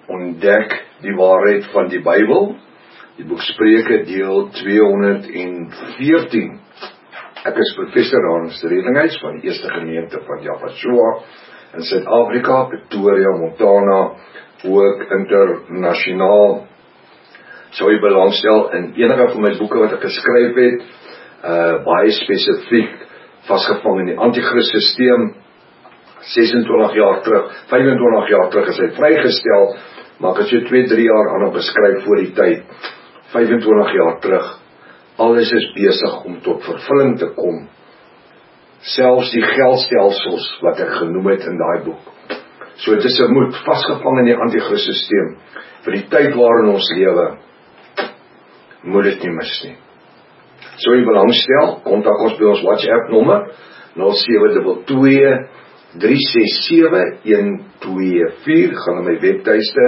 Ontdek die waarheid van die Bybel. Die boek Spreuke deel 214. Ek is professor Hans Redinghuis van die Eerste Gemeente van Japashua in Suid-Afrika, Pretoria, Montana, ook internasionaal. Sou jy belangstel in enige van my boeke wat ek geskryf het, baie spesifiek vasgevang in die anti-Christ-systeem, 26 jaar terug, 25 jaar terug is hy vrygestel, maar ek het so 2-3 jaar aan hom geskryf voor die tyd, 25 jaar terug, alles is besig om tot vervulling te kom, selfs die geldstelsels wat ek genoem het in daai boek. So het is 'n moed, vasgevang in die anti-Christ-systeem, vir die tyd waarin ons lewe, moet dit nie mis nie. So jy belangstel, kontak ons by ons WhatsApp nommer 0722-367-124, gaan na my webtuiste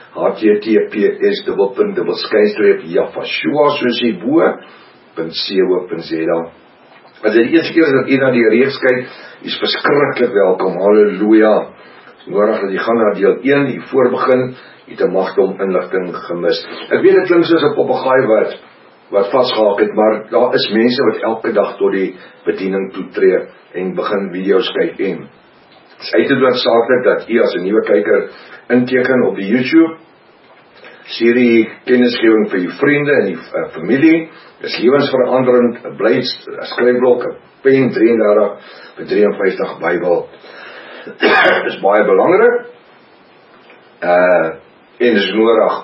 https://japashua soos hierbo.co.za. As dit die eerste keer is dat jy na die reeks kyk, is verskriklik welkom, halleluja. Nodig dat jy gaan na deel 1, die voorbegin, jy te magte om inligting gemis. Ek weet dit klink soos 'n papegaai wat vasgehaak het, maar daar is mense wat elke dag tot die bediening toetree en begin video's kyk en het is uiteraard noodsaaklik dat jy as 'n nuwe kyker inteken op die YouTube, serie kennisgewing vir jou vriende en die familie, is lewensveranderend, bly skryfblok, pen 33-53 Bybel, is baie belangrik, en is nodig,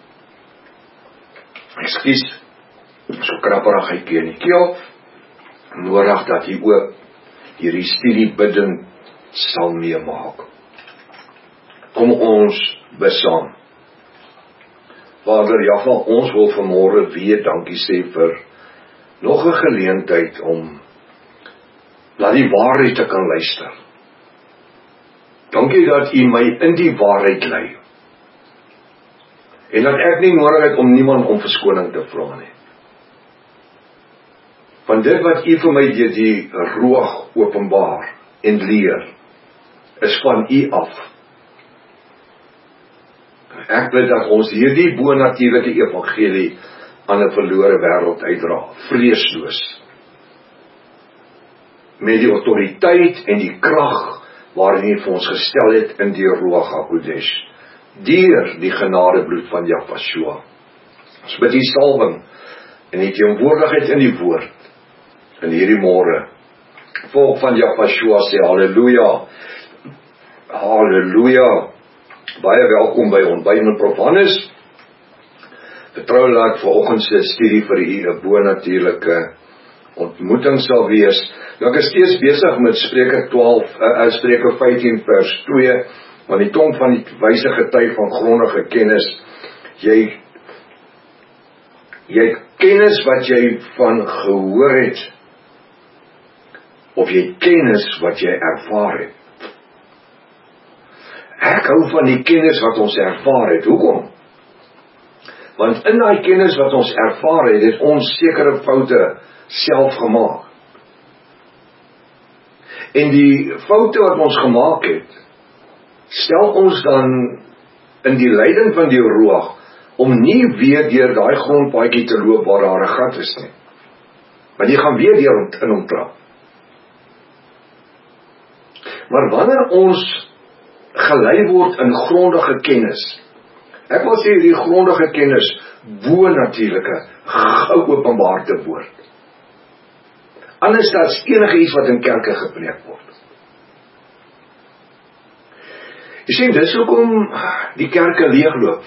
so krapperigheidjie in die keel, nodig dat jy ook hierdie studie bidden sal meemaak. Kom ons besaam. Vader Jahwe, ons wil vanmôre weer dankie sê vir nog 'n geleentheid om na die waarheid te kan luister. Dankie dat U my in die waarheid lei. En dat ek nie nodig het om niemand om verskoning te vra nie. Want dit wat U vir my deur die Ruach openbaar en leer, is van U af. Ek bid dat ons hierdie bonatuurlike evangelie aan 'n verlore wêreld uitdra, vreesloos. Met die autoriteit en die krag waarin U vir ons gestel het in die Ruach HaKodesh, deur die genadebloed van Japashua. Ons bid die salwing en die teenwoordigheid in die woord in hierdie môre. Volk van Japashua sê halleluja. Halleluja. Baie welkom by Ontbyt met Prof Hannes. Vertrou dat vanoggend se studie vir u 'n bonatuurlike ontmoeting sal wees. Nou ek is steeds besig met Spreuke 15 vers 2, want die tong van die wyse getuig van grondige kennis. Jy kennis wat jy van gehoor het, of jy kennis wat jy ervaar het. Ek hou van die kennis wat ons ervaar het. Hoekom? Want in daai kennis wat ons ervaar het, het ons sekere foute self gemaak. En die foute wat ons gemaak het, stel ons dan in die leiding van die Ruach, om nie weer deur daai grondpaadjie te loop waar daar 'n gat is nie. Want jy gaan weer deur in hom trap. Maar wanneer ons gelei word in grondige kennis, ek wil sê die grondige kennis, bonatuurlike, geopenbaarde woord. Anders as enige iets wat in kerke gepreek word. Jy sien, dis hoekom die kerke leegloop.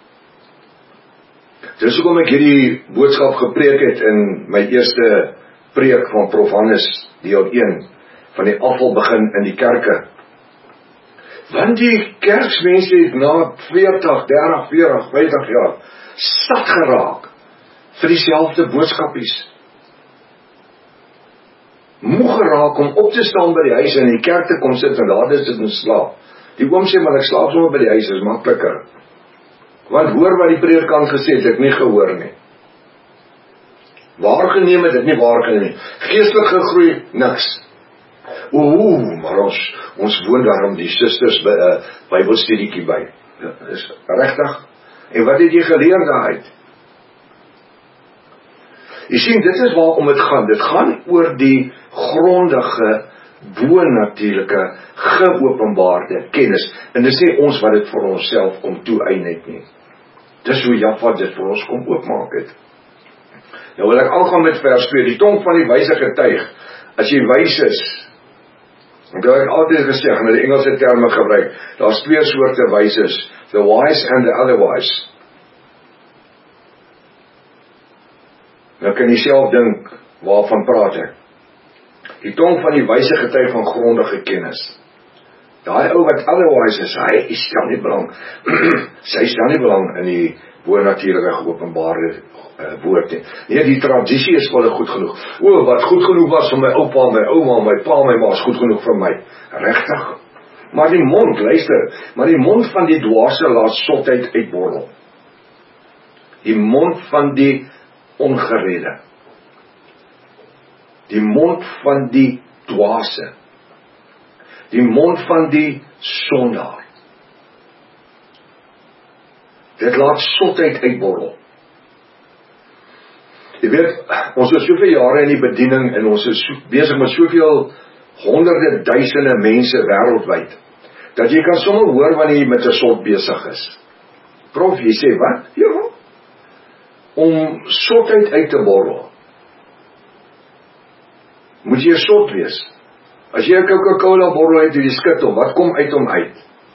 Dis hoekom ek hierdie boodskap gepreek het in my eerste preek van Prof Hannes, deel 1, van die afval begin in die kerke. Want die kerksmense het na 40, 30, 40, 50 jaar sat geraak vir dieselfde boodskapies. Moeg geraak om op te staan by die huis en in die kerk te kom sit en daar sit en slaap. Die oom sê, maar ek slaap sommer by die huis, is makliker. Want hoor wat die predikant gesê het, ek nie gehoor nie. Waargeneem het, ek nie waargeneem nie. Geestelik gegroei, niks. Maar ons woon daarom die susters by 'n Bybelstudietjie by. Is regtig? En wat het jy geleer daaruit? Jy sien, dit is waarom dit gaan. Dit gaan oor die grondige, bo-natuurlike, geopenbaarde kennis. En dis nie ons wat dit vir onsself kom toeëien nie. Dis hoe Jaffa dit vir ons kom oopmaak het. Nou wil ek aangaan met vers 2, die tong van die wyse getuig. As jy wys is, en dit heb ek altyd gesê, en die Engelse terme gebruik, daar is 2 soorte wyses, the wise and the otherwise. Nou kan jy self dink, waarvan praat ek? Die tong van die wyse getuig van grondige kennis. Daai ou wat otherwise is, hy stel nie belang, sy stel nie belang in die bo-natuurlike geopenbaarde woord nie. Nee, die tradisie is wel goed genoeg. O, wat goed genoeg was vir my oupa, my ouma, my pa, my ma, is goed genoeg vir my. Regtig. Maar die mond, luister, maar die mond van die dwaase laat sotheid uitborrel. Die mond van die ongeredde. Die mond van die dwaase. Die mond van die sondaar. Dit laat sotheid uitborrel. Jy weet, ons is soveel jare in die bediening en ons is besig met soveel honderde duisende mense wêreldwyd, dat jy kan sommer hoor wanneer jy met 'n sot besig is. Prof, jy sê wat? Ja. Om sotheid uit te borrel, moet jy 'n sot wees. As jy 'n Coca-Cola borrel uit die skit hom, wat kom uit hom uit?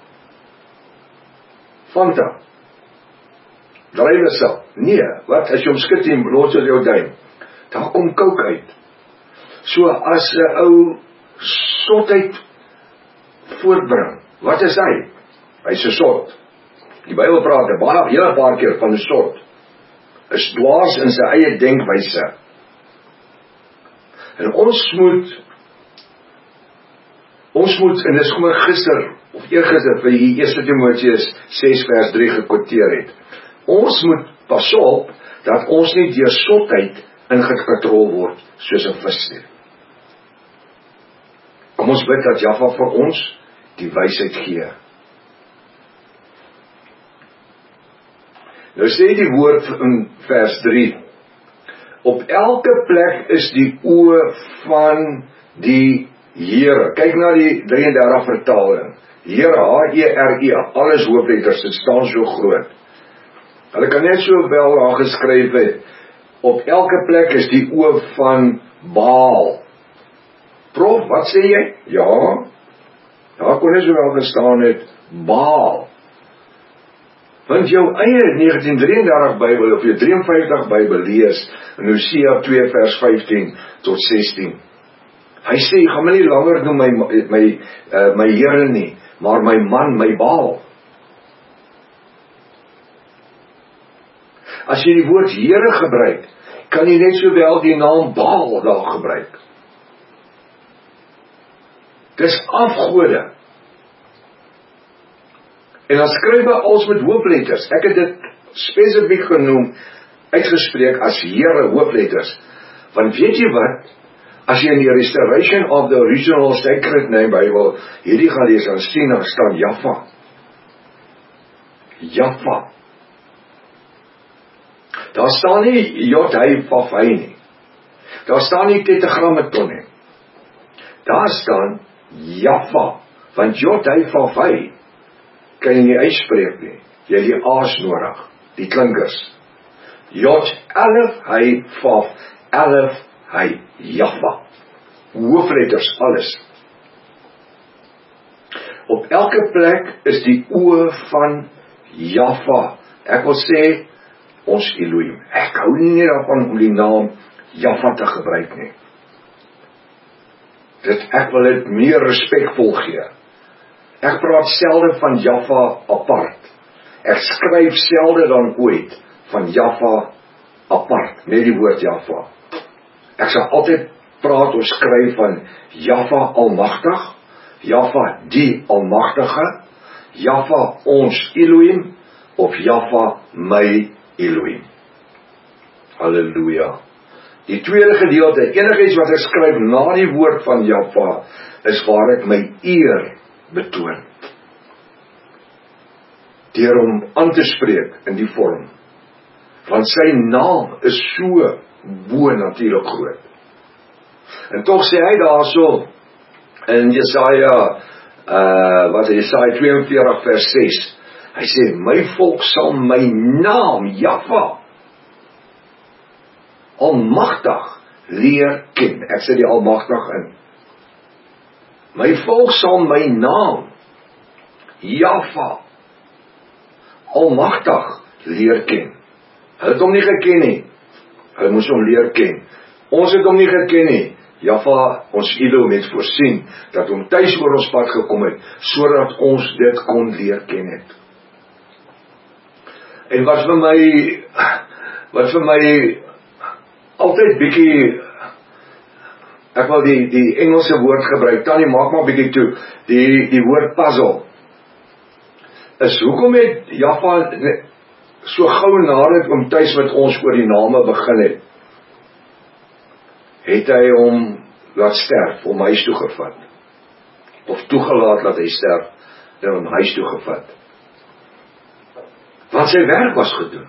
Fanta. Drywersel. Nee, wat as jy hom skit en los jy jou duim? Daar kom Coke uit. So as 'n ou sotheid voortbring, wat is hy? Hy's 'n sot. Die Bybel praat 'n hele paar keer van 'n sot. Is dwaas in sy eie denkwyse. En ons moet, en dis kom ek gister, of eergister, vir die 1 Timoteus 6 vers 3 gekwoteer het. Ons moet pas op, dat ons nie deur sotheid ingekontrol word, soos 'n vis nie. Kom ons bid dat Jaffa vir ons die wysheid gee. Nou sê die woord in vers 3, op elke plek is die oë van die Here. Kyk na die 33 vertaling. Here, H-E-R-E, alles hoofletters, dit staan so groot. Hulle kan net so wel daar geskryf het, op elke plek is die oë van Baal. Prof, wat sê jy? Ja, daar kon net so wel gestaan het, Baal. Want jou eie 1933 Bybel, of jou 53 Bybel lees, in Hosea 2 vers 15 tot 16. Hy sê, jy gaan my nie langer noem my Here nie, maar my man, my Baal. As jy die woord Here gebruik, kan jy net sowel die naam Baal daar gebruik. Dis afgode. En dan skryf hy als met hoofletters. Ek het dit spesifiek genoem, uitgespreek as Here hoofletters. Want weet jy wat? As jy in die Restoration of the Original Sacred Name Bible hierdie gaan lees, dan sien daar staan Jaffa. Jaffa. Daar staan nie J-H-V-H nie. Daar staan nie tetragrammaton nie. Daar staan Jaffa. Want J-H-V-H kan jy nie uitspreek nie. Jy het die A's nodig, die klinkers. J-L-F-H-V-H, Jaffa. Hoofletters, alles. Op elke plek is die oë van Jaffa. Ek wil sê, ons Elohim. Ek hou nie daarvan om die naam Jaffa te gebruik nie. Ek wil dit meer respekvol gee. Ek praat selde van Jaffa apart. Ek skryf selde dan ooit van Jaffa apart, met die woord Jaffa. Ek sal altyd praat of skryf van Jaffa almagtig, Jaffa die almagtige, Jaffa ons Elohim, of Jaffa my Elohim. Halleluja. Die tweede gedeelte, enigiets wat ek skryf na die woord van Jaffa, is waar ek my eer betoon. deur hom aan te spreek in die vorm. Want sy naam is so bo-natuurlik groot. En tog sê hy daarso in Jesaja, Jesaja 42 vers 6, hy sê, my volk sal my naam, Jahwe, almagtig leer ken. Ek sê die almagtig in. My volk sal my naam, Jahwe, almagtig leer ken. Hulle het hom nie geken nie. Hulle moes hom leer ken. Ons het hom nie geken nie. Jahwe, ons Elohim, het voorsien dat hom tuis oor ons pad gekom het, sodat ons dit kon leer ken het. En wat vir my altyd bietjie, ek wil die Engelse woord gebruik, Tannie, maak maar bietjie toe, die woord puzzle, is hoekom het Jahwe so gou nadat hom tuis met ons oor die name begin het hy hom laat sterf, hom huis toe gevat, of toegelaat dat hy sterf, en hom huis toe gevat, want sy werk was gedoen.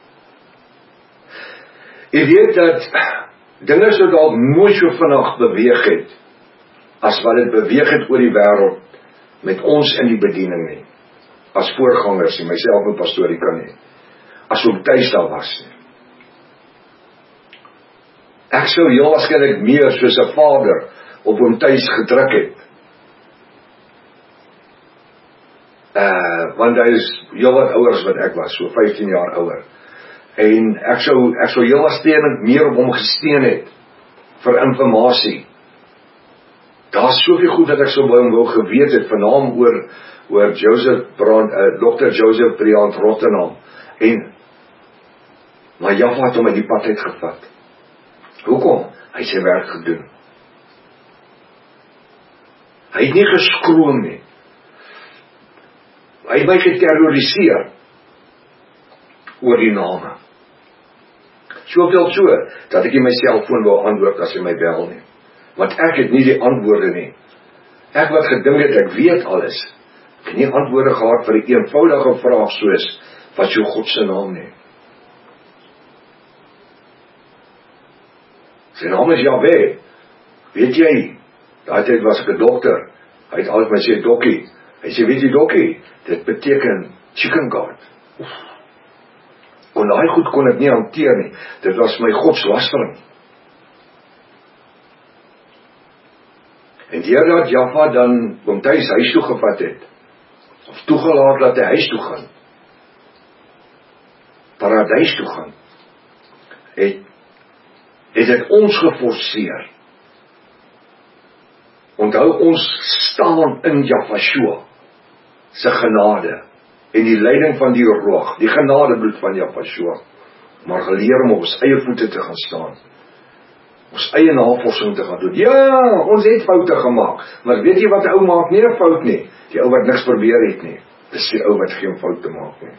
Jy weet dat dinge so dalk nooit so vinnig beweeg het, as wat het beweeg het oor die wêreld, met ons in die bediening nie, as voorgangers nie, myself en pastorika nie, as hom tuis daar was nie. Ek sou heel waarskynlik meer soos 'n vader op hom tuis gedruk het. Want hy is heel wat ouer as wat ek was, so 15 jaar ouer. En ek sou heel waarskynlik meer op hom gesteun het vir informasie. Daar's soveel goed dat ek sou by hom wou geweet het, vernaam oor Dr. Joseph Briand Rottenham. Maar Jahwe het hom uit die pad uitgevat. Hoekom? Hy het sy werk gedoen. Hy het nie geskroom nie. Hy het my geterroriseer oor die name. Soveel so, dat ek nie my selfoon wou antwoord as hy my bel nie. Want ek het nie die antwoorde nie. Ek wat gedink het, ek weet alles. Ek het nie antwoorde gehad vir die eenvoudige vraag soos, wat is jou God se naam nie? Sy naam is Jahwe. Weet jy, daai tyd was ek 'n dokter. Hy het altyd my sê, dokkie. Hy sê, weet jy dokkie, dit beteken chicken guard. En daai goed kon ek nie hanteer nie. Dit was my godslastering. En deurdat Jahwe dan hom tuis huis toe gevat het, of toegelaat dat hy huis toe gaan, paradys toe gaan, het dit ons geforseer. Onthou, ons staan in Jahwe se genade, en die leiding van die roog, die genadebloed van Jahwe, maar geleer om op ons eie voete te gaan staan, ons eie navorsing te gaan doen. Ja, ons het foute gemaak, maar weet jy wat die ou maak? Nie 'n fout nie, die ou wat niks probeer het nie, dis die ou wat geen foute maak nie.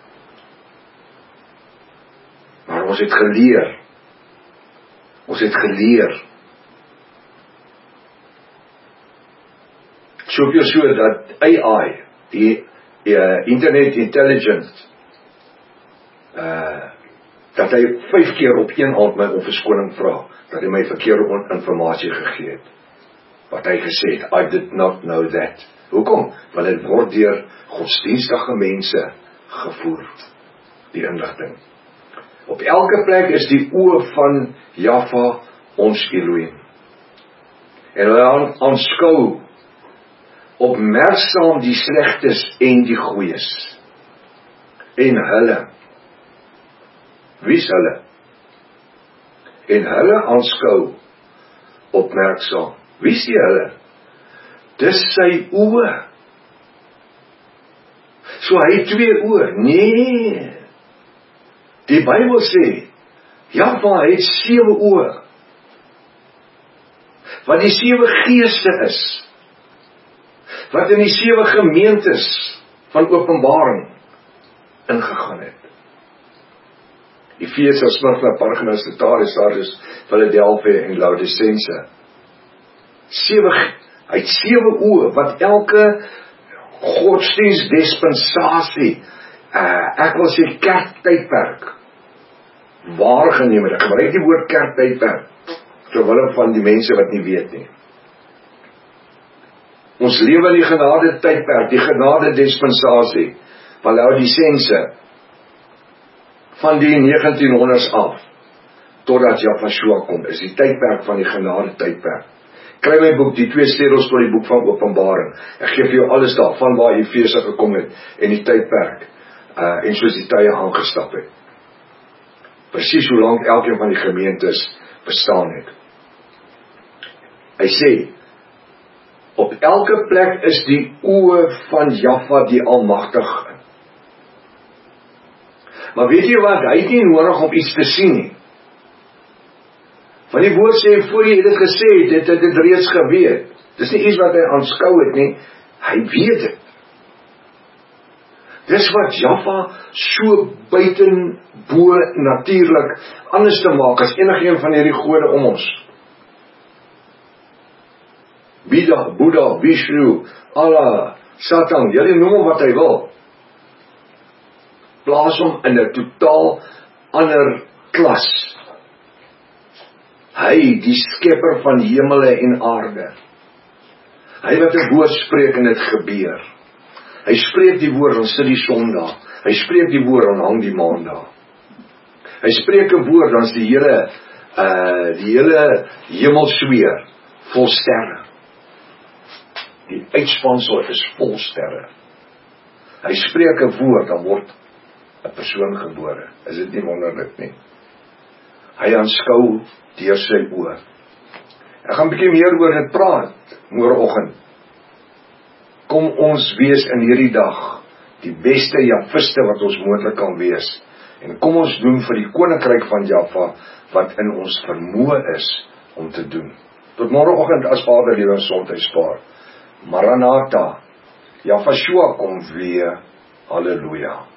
Maar ons het geleer, soveel so dat AI, die internet intelligence, dat hy 5 keer op een aand my om verskoning vra, dat hy my verkeerde informasie gegee het, wat hy gesê het, I did not know that. Hoekom? Want dit word deur godsdienstige mense gevoer, die inligting. Op elke plek is die oë van Jahwe ons Elohim. En hulle aanskou opmerksaam die slegtes en die goeies. En hulle, wie is hulle? En hulle aanskou opmerksaam. Wie is die hulle? Dis sy oë. So hy het 2 oë. Nee. Die Bybel sê, Jahwe het 7 oë. Wat die 7 geeste is, wat in die 7 gemeentes van Openbaring ingegaan het. Efesië, Smyrna, Pergamos, Sardis, Philadelphia en Laodicense. Hy het 7 oë, wat elke godsdienstdispensasie, ek wil sê kerktydperk, waargeneem het. Ek gebruik die woord kerktydperk, terwille van die mense wat nie weet nie. Ons lewe in die genade tydperk, die genade dispensasie, van Laodicense, van die 1900s af, totdat Jahweh kom, is die tydperk van die genade tydperk. Kry my boek, die 2 sleutels tot die boek van Openbaring. Ek gee vir jou alles daar, van waar Efese gekom het, en die tydperk, en soos die tye aangestap het. Presies hoe lang elkeen van die gemeentes bestaan het. Hy sê, op elke plek is die oë van Jahweh die Almagtige. Maar weet jy wat, hy het nie nodig om iets te sien nie. Want die woord sê, voor hy dit gesê het, het dit reeds geweet. Dis nie iets wat hy aanskou het nie, hy weet dit. Dis wat Jahweh so buiten bo natuurlik anders te maak as enige een van hierdie gode om ons. Buddha, Vishnu, Allah, Satan, julle noem hom wat hy wil. Plaas hom in 'n totaal ander klas. Hy, die skepper van hemele en aarde. Hy wat 'n woord spreek en dit gebeur. Hy spreek die woord, dan sit die son daar. Hy spreek die woord, dan hang die maan daar. Hy spreek 'n woord, dan is die hele hemelsfeer vol sterre. Die uitspansel is vol sterre. Hy spreek 'n woord, dan word 'n persoon gebore. Is dit nie wonderlik nie? Hy aanskou deur sy oë. Ek gaan 'n bietjie meer oor dit praat môreoggend. Kom ons wees in hierdie dag die beste Jahwiste wat ons moontlik kan wees. En kom ons doen vir die koninkryk van Jahweh wat in ons vermoë is om te doen. Tot môreoggend as Vader lewe en gesondheid spaar. Maranatha, Jahweh kom weer. Halleluja.